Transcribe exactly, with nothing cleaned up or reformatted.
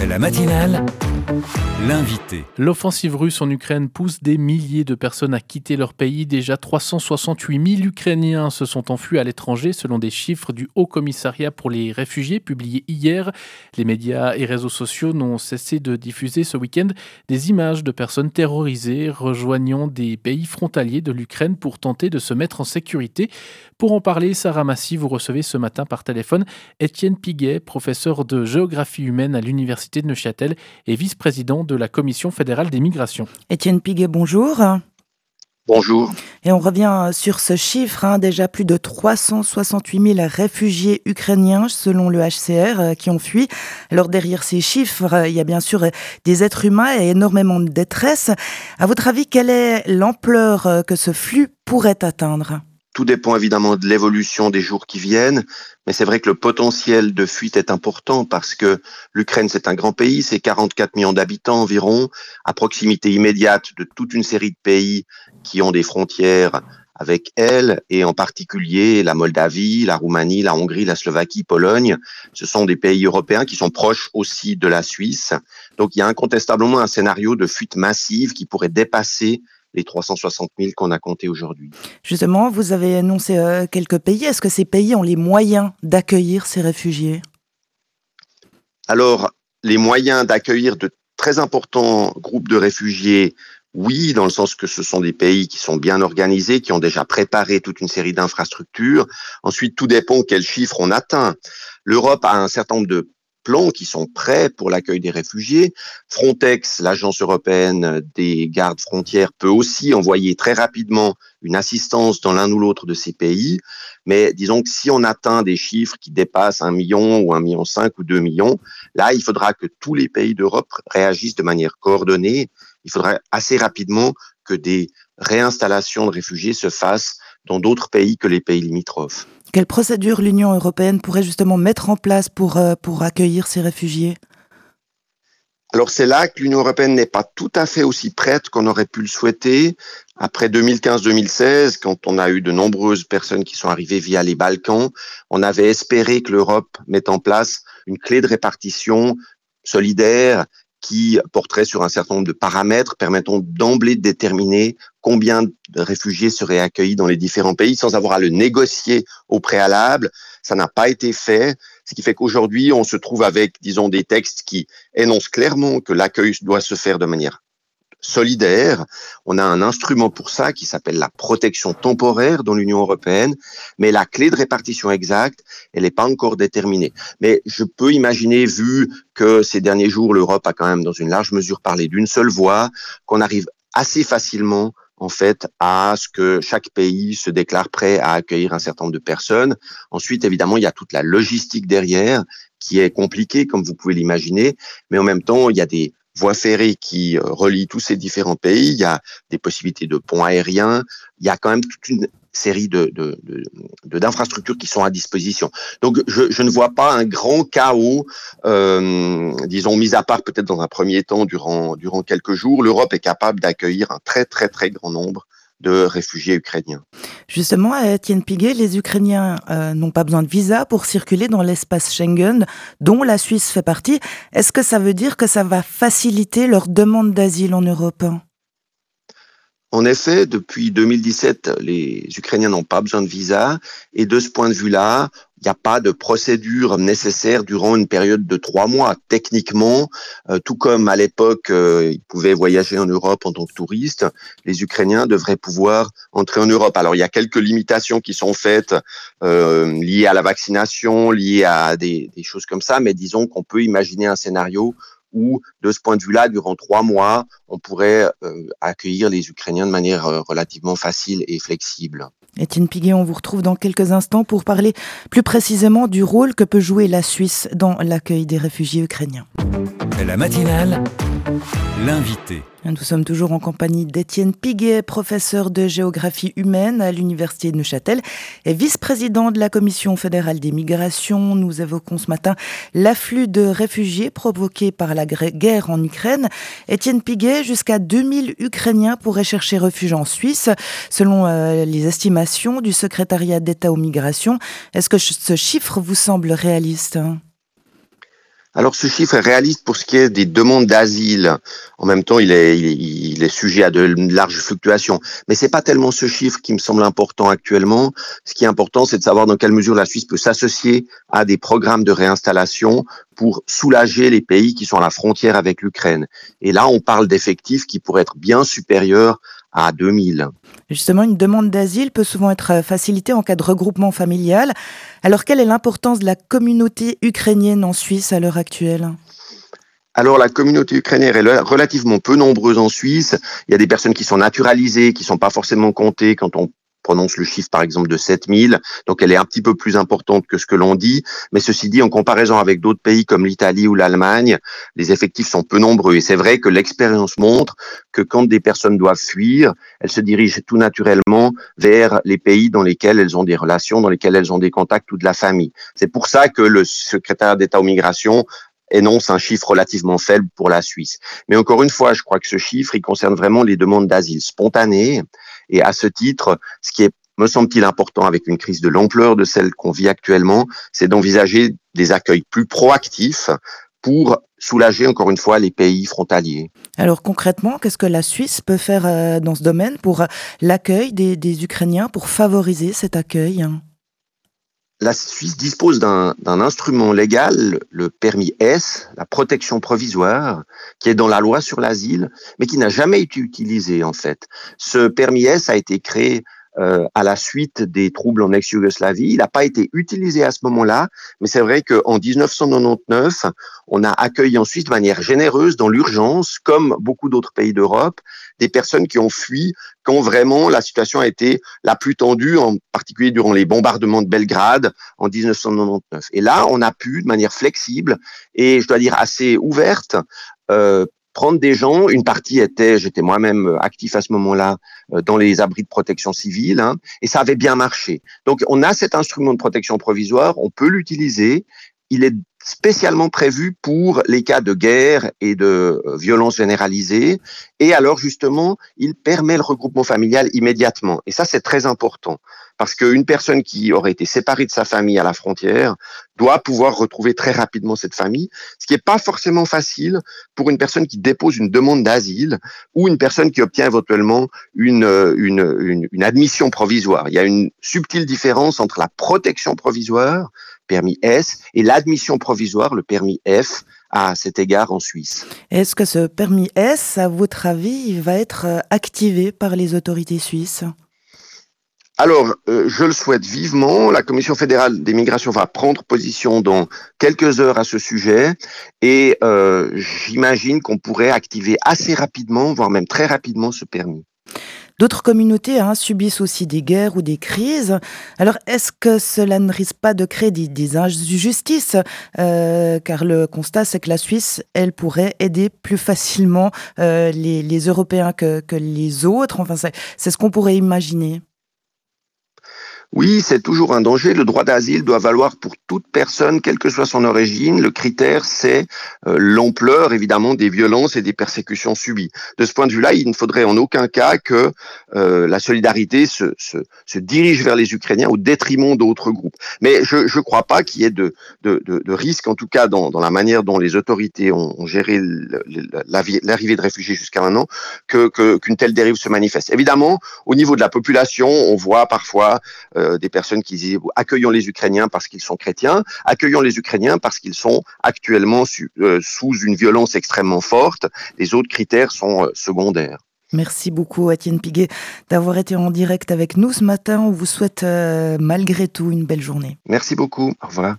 La matinale, l'invité. L'offensive russe en Ukraine pousse des milliers de personnes à quitter leur pays. Déjà trois cent soixante-huit mille Ukrainiens se sont enfuis à l'étranger selon des chiffres du Haut Commissariat pour les réfugiés publiés hier. Les médias et réseaux sociaux n'ont cessé de diffuser ce week-end des images de personnes terrorisées rejoignant des pays frontaliers de l'Ukraine pour tenter de se mettre en sécurité. Pour en parler, Sarah Massy, vous recevez ce matin par téléphone Étienne Piguet, professeur de géographie humaine à l'Université de Neuchâtel et vice-président de la Commission fédérale des migrations. Étienne Piguet, bonjour. Bonjour. Et on revient sur ce chiffre, hein, déjà plus de trois cent soixante-huit mille réfugiés ukrainiens selon le H C R euh, qui ont fui. Alors derrière ces chiffres, euh, il y a bien sûr euh, des êtres humains et énormément de détresse. À votre avis, quelle est l'ampleur euh, que ce flux pourrait atteindre ? Tout dépend évidemment de l'évolution des jours qui viennent, mais c'est vrai que le potentiel de fuite est important parce que l'Ukraine, c'est un grand pays, c'est quarante-quatre millions d'habitants environ, à proximité immédiate de toute une série de pays qui ont des frontières avec elle, et en particulier la Moldavie, la Roumanie, la Hongrie, la Slovaquie, Pologne. Ce sont des pays européens qui sont proches aussi de la Suisse. Donc il y a incontestablement un scénario de fuite massive qui pourrait dépasser les trois cent soixante mille qu'on a comptés aujourd'hui. Justement, vous avez annoncé euh, quelques pays. Est-ce que ces pays ont les moyens d'accueillir ces réfugiés ? Alors, les moyens d'accueillir de très importants groupes de réfugiés, oui, dans le sens que ce sont des pays qui sont bien organisés, qui ont déjà préparé toute une série d'infrastructures. Ensuite, tout dépend quels chiffres on atteint. L'Europe a un certain nombre de plans qui sont prêts pour l'accueil des réfugiés. Frontex, l'agence européenne des gardes frontières, peut aussi envoyer très rapidement une assistance dans l'un ou l'autre de ces pays. Mais disons que si on atteint des chiffres qui dépassent un million ou un million cinq ou deux millions, là, il faudra que tous les pays d'Europe réagissent de manière coordonnée. Il faudra assez rapidement que des réinstallations de réfugiés se fassent dans d'autres pays que les pays limitrophes. Quelle procédure l'Union européenne pourrait justement mettre en place pour, euh, pour accueillir ces réfugiés ? Alors c'est là que l'Union européenne n'est pas tout à fait aussi prête qu'on aurait pu le souhaiter. Après deux mille quinze deux mille seize, quand on a eu de nombreuses personnes qui sont arrivées via les Balkans, on avait espéré que l'Europe mette en place une clé de répartition solidaire qui porterait sur un certain nombre de paramètres permettant d'emblée de déterminer combien de réfugiés seraient accueillis dans les différents pays sans avoir à le négocier au préalable. Ça n'a pas été fait, ce qui fait qu'aujourd'hui, on se trouve avec, disons, des textes qui énoncent clairement que l'accueil doit se faire de manière solidaire. On a un instrument pour ça qui s'appelle la protection temporaire dans l'Union européenne, mais la clé de répartition exacte, elle n'est pas encore déterminée. Mais je peux imaginer, vu que ces derniers jours, l'Europe a quand même dans une large mesure parlé d'une seule voix, qu'on arrive assez facilement en fait, à ce que chaque pays se déclare prêt à accueillir un certain nombre de personnes. Ensuite, évidemment, il y a toute la logistique derrière qui est compliquée, comme vous pouvez l'imaginer, mais en même temps, il y a des voies ferrées qui relient tous ces différents pays, il y a des possibilités de ponts aériens, il y a quand même toute une série de, de, de, de d'infrastructures qui sont à disposition. Donc, je, je ne vois pas un grand chaos, euh, disons, mis à part peut-être dans un premier temps, durant, durant quelques jours. L'Europe est capable d'accueillir un très, très, très grand nombre de réfugiés ukrainiens. Justement, Étienne Piguet, les Ukrainiens euh, n'ont pas besoin de visa pour circuler dans l'espace Schengen, dont la Suisse fait partie. Est-ce que ça veut dire que ça va faciliter leur demande d'asile en Europe ? En effet, depuis deux mille dix-sept, les Ukrainiens n'ont pas besoin de visa et de ce point de vue-là, il n'y a pas de procédure nécessaire durant une période de trois mois. Techniquement, euh, tout comme à l'époque, euh, ils pouvaient voyager en Europe en tant que touristes, les Ukrainiens devraient pouvoir entrer en Europe. Alors, il y a quelques limitations qui sont faites euh, liées à la vaccination, liées à des, des choses comme ça, mais disons qu'on peut imaginer un scénario où, de ce point de vue-là, durant trois mois, on pourrait euh, accueillir les Ukrainiens de manière euh, relativement facile et flexible. Étienne Piguet, on vous retrouve dans quelques instants pour parler plus précisément du rôle que peut jouer la Suisse dans l'accueil des réfugiés ukrainiens. La matinale, l'invité. Nous sommes toujours en compagnie d'Étienne Piguet, professeur de géographie humaine à l'Université de Neuchâtel et vice-président de la Commission fédérale des migrations. Nous évoquons ce matin l'afflux de réfugiés provoqué par la guerre en Ukraine. Étienne Piguet, jusqu'à deux mille Ukrainiens pourraient chercher refuge en Suisse, selon euh, les estimations du secrétariat d'État aux migrations. Est-ce que ce chiffre vous semble réaliste ? Alors ce chiffre est réaliste pour ce qui est des demandes d'asile. En même temps, il est, il est, il est sujet à de larges fluctuations. Mais c'est pas tellement ce chiffre qui me semble important actuellement. Ce qui est important, c'est de savoir dans quelle mesure la Suisse peut s'associer à des programmes de réinstallation pour soulager les pays qui sont à la frontière avec l'Ukraine. Et là, on parle d'effectifs qui pourraient être bien supérieurs à deux mille. Justement, une demande d'asile peut souvent être facilitée en cas de regroupement familial. Alors, quelle est l'importance de la communauté ukrainienne en Suisse à l'heure actuelle ? Alors, la communauté ukrainienne est relativement peu nombreuse en Suisse. Il y a des personnes qui sont naturalisées, qui ne sont pas forcément comptées quand on prononce le chiffre, par exemple, de sept mille. Donc, elle est un petit peu plus importante que ce que l'on dit. Mais ceci dit, en comparaison avec d'autres pays comme l'Italie ou l'Allemagne, les effectifs sont peu nombreux. Et c'est vrai que l'expérience montre que quand des personnes doivent fuir, elles se dirigent tout naturellement vers les pays dans lesquels elles ont des relations, dans lesquels elles ont des contacts ou de la famille. C'est pour ça que le secrétaire d'État aux migrations énonce un chiffre relativement faible pour la Suisse. Mais encore une fois, je crois que ce chiffre, il concerne vraiment les demandes d'asile spontanées. Et à ce titre, ce qui est, me semble-t-il, important avec une crise de l'ampleur de celle qu'on vit actuellement, c'est d'envisager des accueils plus proactifs pour soulager, encore une fois, les pays frontaliers. Alors concrètement, qu'est-ce que la Suisse peut faire dans ce domaine pour l'accueil des, des Ukrainiens, pour favoriser cet accueil ? La Suisse dispose d'un, d'un instrument légal, le permis S, la protection provisoire, qui est dans la loi sur l'asile, mais qui n'a jamais été utilisé en fait. Ce permis S a été créé euh, à la suite des troubles en ex-Yougoslavie. Il n'a pas été utilisé à ce moment-là, mais c'est vrai qu'en dix-neuf cent quatre-vingt-dix-neuf, on a accueilli en Suisse de manière généreuse, dans l'urgence, comme beaucoup d'autres pays d'Europe, des personnes qui ont fui quand vraiment la situation a été la plus tendue, en particulier durant les bombardements de Belgrade en dix-neuf cent quatre-vingt-dix-neuf. Et là, on a pu, de manière flexible et, je dois dire, assez ouverte, euh, prendre des gens. Une partie était, j'étais moi-même actif à ce moment-là, euh, dans les abris de protection civile, hein, et ça avait bien marché. Donc, on a cet instrument de protection provisoire, on peut l'utiliser. Il est spécialement prévu pour les cas de guerre et de euh, violence généralisée. Et alors, justement, il permet le regroupement familial immédiatement. Et ça, c'est très important. Parce qu'une personne qui aurait été séparée de sa famille à la frontière doit pouvoir retrouver très rapidement cette famille, ce qui n'est pas forcément facile pour une personne qui dépose une demande d'asile ou une personne qui obtient éventuellement une, une, une, une admission provisoire. Il y a une subtile différence entre la protection provisoire, permis S, et l'admission provisoire, le permis F, à cet égard en Suisse. Est-ce que ce permis S, à votre avis, il va être activé par les autorités suisses ? Alors, euh, je le souhaite vivement. La Commission fédérale des migrations va prendre position dans quelques heures à ce sujet et euh, j'imagine qu'on pourrait activer assez rapidement, voire même très rapidement, ce permis. D'autres communautés hein, subissent aussi des guerres ou des crises. Alors, est-ce que cela ne risque pas de créer des, des injustices euh, car le constat, c'est que la Suisse, elle pourrait aider plus facilement euh, les, les Européens que, que les autres. Enfin, c'est, c'est ce qu'on pourrait imaginer. Oui, c'est toujours un danger. Le droit d'asile doit valoir pour toute personne, quelle que soit son origine. Le critère, c'est euh, l'ampleur, évidemment, des violences et des persécutions subies. De ce point de vue-là, il ne faudrait en aucun cas que euh, la solidarité se, se, se dirige vers les Ukrainiens au détriment d'autres groupes. Mais je ne crois pas qu'il y ait de, de, de, de risque, en tout cas dans, dans la manière dont les autorités ont, ont géré le, le, l'arrivée de réfugiés jusqu'à maintenant, que, que, qu'une telle dérive se manifeste. Évidemment, au niveau de la population, on voit parfois Euh, des personnes qui disent accueillons les Ukrainiens parce qu'ils sont chrétiens, accueillons les Ukrainiens parce qu'ils sont actuellement su, euh, sous une violence extrêmement forte. Les autres critères sont euh, secondaires. Merci beaucoup Étienne Piguet d'avoir été en direct avec nous ce matin. On vous souhaite euh, malgré tout une belle journée. Merci beaucoup. Au revoir.